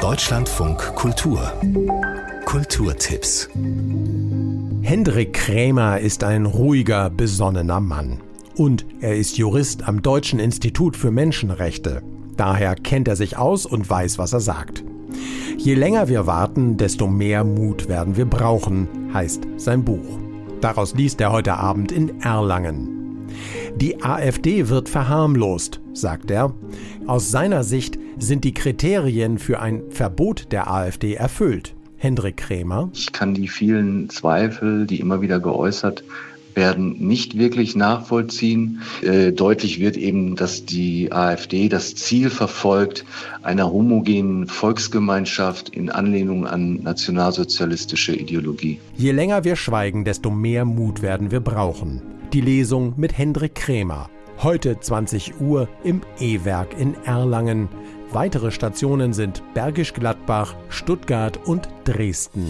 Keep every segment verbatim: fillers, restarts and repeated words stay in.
Deutschlandfunk Kultur. Kulturtipps. Hendrik Krämer ist ein ruhiger, besonnener Mann. Und er ist Jurist am Deutschen Institut für Menschenrechte. Daher kennt er sich aus und weiß, was er sagt. Je länger wir warten, desto mehr Mut werden wir brauchen, heißt sein Buch. Daraus liest er heute Abend in Erlangen. Die AfD wird verharmlost, sagt er. Aus seiner Sicht sind die Kriterien für ein Verbot der AfD erfüllt. Hendrik Krämer. Ich kann die vielen Zweifel, die immer wieder geäußert werden, nicht wirklich nachvollziehen. Äh, deutlich wird eben, dass die AfD das Ziel verfolgt, einer homogenen Volksgemeinschaft in Anlehnung an nationalsozialistische Ideologie. Je länger wir schweigen, desto mehr Mut werden wir brauchen. Die Lesung mit Hendrik Krämer. Heute zwanzig Uhr im E-Werk in Erlangen. Weitere Stationen sind Bergisch Gladbach, Stuttgart und Dresden.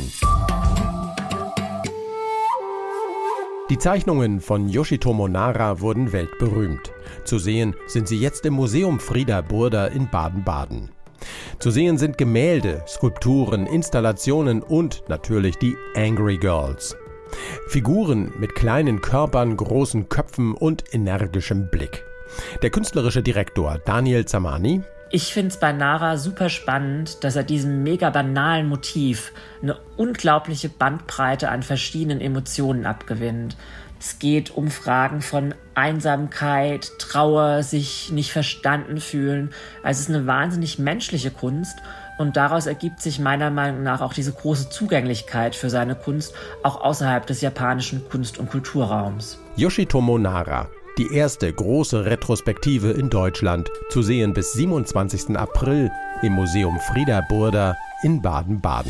Die Zeichnungen von Yoshitomo Nara wurden weltberühmt. Zu sehen sind sie jetzt im Museum Frieder Burda in Baden-Baden. Zu sehen sind Gemälde, Skulpturen, Installationen und natürlich die Angry Girls. Figuren mit kleinen Körpern, großen Köpfen und energischem Blick. Der künstlerische Direktor Daniel Zamani. Ich finde es bei Nara super spannend, dass er diesem mega banalen Motiv eine unglaubliche Bandbreite an verschiedenen Emotionen abgewinnt. Es geht um Fragen von Einsamkeit, Trauer, sich nicht verstanden fühlen. Also es ist eine wahnsinnig menschliche Kunst und daraus ergibt sich meiner Meinung nach auch diese große Zugänglichkeit für seine Kunst, auch außerhalb des japanischen Kunst- und Kulturraums. Yoshitomo Nara. Die erste große Retrospektive in Deutschland, zu sehen bis siebenundzwanzigsten April im Museum Frieder Burda in Baden-Baden.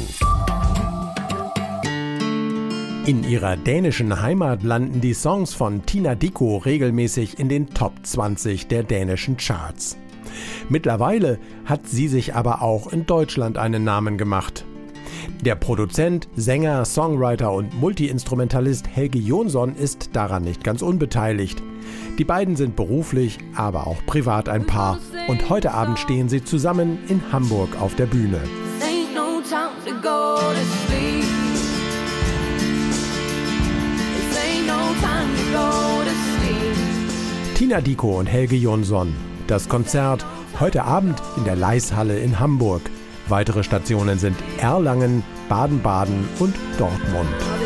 In ihrer dänischen Heimat landen die Songs von Tina Dickow regelmäßig in den Top zwanzig der dänischen Charts. Mittlerweile hat sie sich aber auch in Deutschland einen Namen gemacht. Der Produzent, Sänger, Songwriter und Multiinstrumentalist Helge Jonsson ist daran nicht ganz unbeteiligt. Die beiden sind beruflich, aber auch privat ein Paar. Und heute Abend stehen sie zusammen in Hamburg auf der Bühne. Tina Dickow und Helge Jonsson. Das Konzert heute Abend in der Leishalle in Hamburg. Weitere Stationen sind Erlangen, Baden-Baden und Dortmund.